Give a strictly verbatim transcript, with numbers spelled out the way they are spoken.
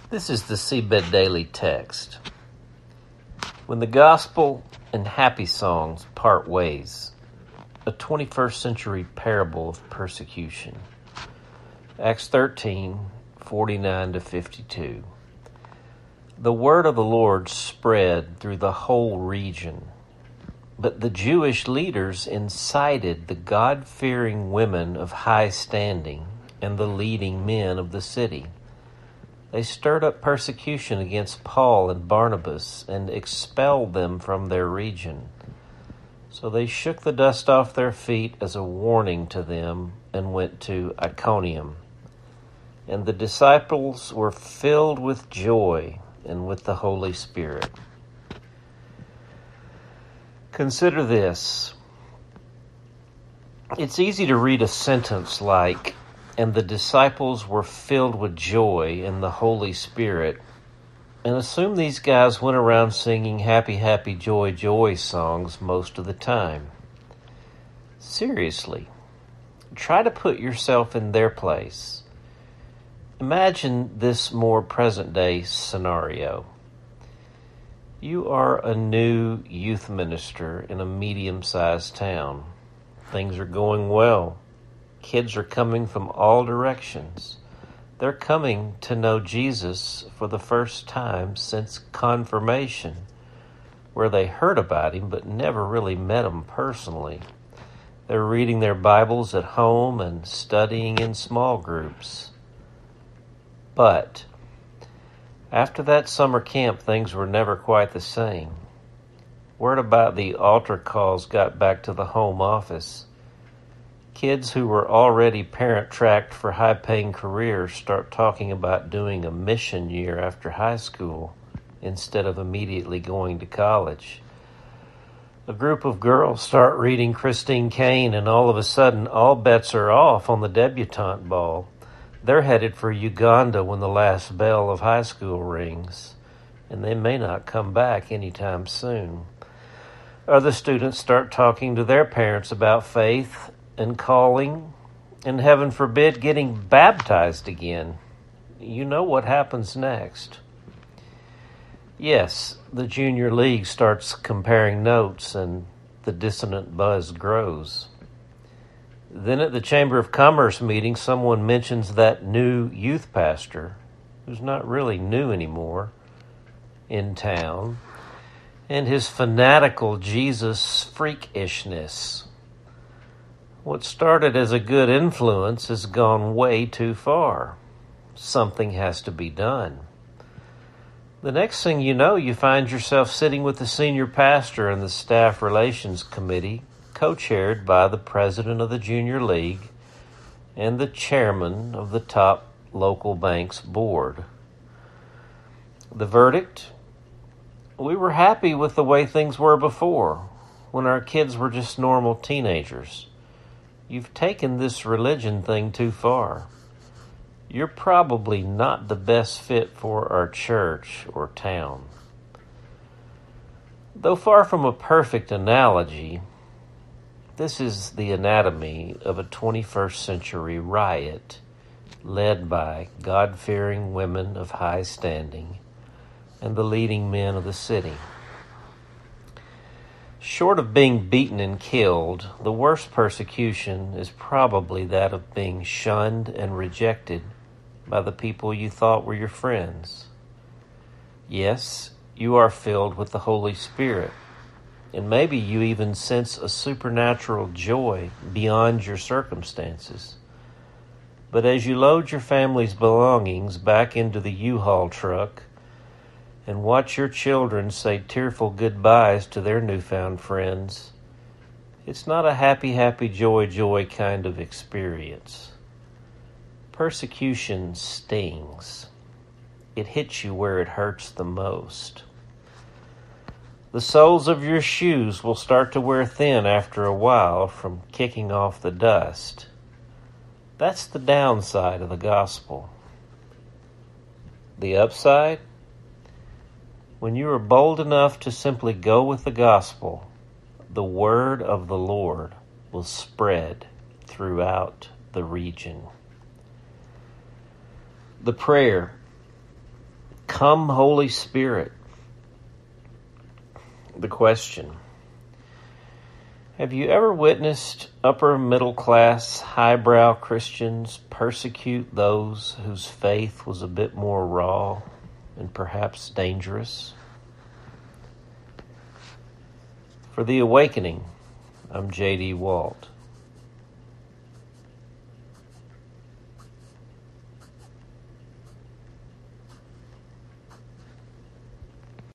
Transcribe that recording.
This is the Seedbed Daily text. When the gospel and happy songs part ways, a twenty-first century parable of persecution. Acts thirteen, forty-nine to fifty-two. The word of the Lord spread through the whole region, but the Jewish leaders incited the God-fearing women of high standing and the leading men of the city. They stirred up persecution against Paul and Barnabas and expelled them from their region. So they shook the dust off their feet as a warning to them and went to Iconium. And the disciples were filled with joy and with the Holy Spirit. Consider this. It's easy to read a sentence like, "And the disciples were filled with joy in the Holy Spirit," and assume these guys went around singing happy, happy, joy, joy songs most of the time. Seriously, try to put yourself in their place. Imagine this more present-day scenario. You are a new youth minister in a medium-sized town. Things are going well. Kids are coming from all directions. They're coming to know Jesus for the first time since confirmation, where they heard about him but never really met him personally. They're reading their Bibles at home and studying in small groups. But after that summer camp, things were never quite the same. Word about the altar calls got back to the home office. Kids who were already parent-tracked for high-paying careers start talking about doing a mission year after high school instead of immediately going to college. A group of girls start reading Christine Caine, and all of a sudden, all bets are off on the debutante ball. They're headed for Uganda when the last bell of high school rings, and they may not come back anytime soon. Other students start talking to their parents about faith and calling, and heaven forbid, getting baptized again. You know what happens next. Yes, the junior league starts comparing notes, and the dissonant buzz grows. Then at the Chamber of Commerce meeting, someone mentions that new youth pastor, who's not really new anymore, in town, and his fanatical Jesus freakishness. What started as a good influence has gone way too far. Something has to be done. The next thing you know, you find yourself sitting with the senior pastor and the staff relations committee, co-chaired by the president of the junior league and the chairman of the top local bank's board. The verdict? We were happy with the way things were before, when our kids were just normal teenagers. You've taken this religion thing too far. You're probably not the best fit for our church or town. Though far from a perfect analogy, this is the anatomy of a twenty-first century riot led by God-fearing women of high standing and the leading men of the city. Short of being beaten and killed, the worst persecution is probably that of being shunned and rejected by the people you thought were your friends. Yes, you are filled with the Holy Spirit, and maybe you even sense a supernatural joy beyond your circumstances. But as you load your family's belongings back into the U-Haul truck and watch your children say tearful goodbyes to their newfound friends, it's not a happy, happy, joy, joy kind of experience. Persecution stings. It hits you where it hurts the most. The soles of your shoes will start to wear thin after a while from kicking off the dust. That's the downside of the gospel. The upside? When you are bold enough to simply go with the gospel, the word of the Lord will spread throughout the region. The prayer, Come, Holy Spirit. The question: have you ever witnessed upper middle class, highbrow Christians persecute those whose faith was a bit more raw and perhaps dangerous? For The Awakening, I'm J D Walt.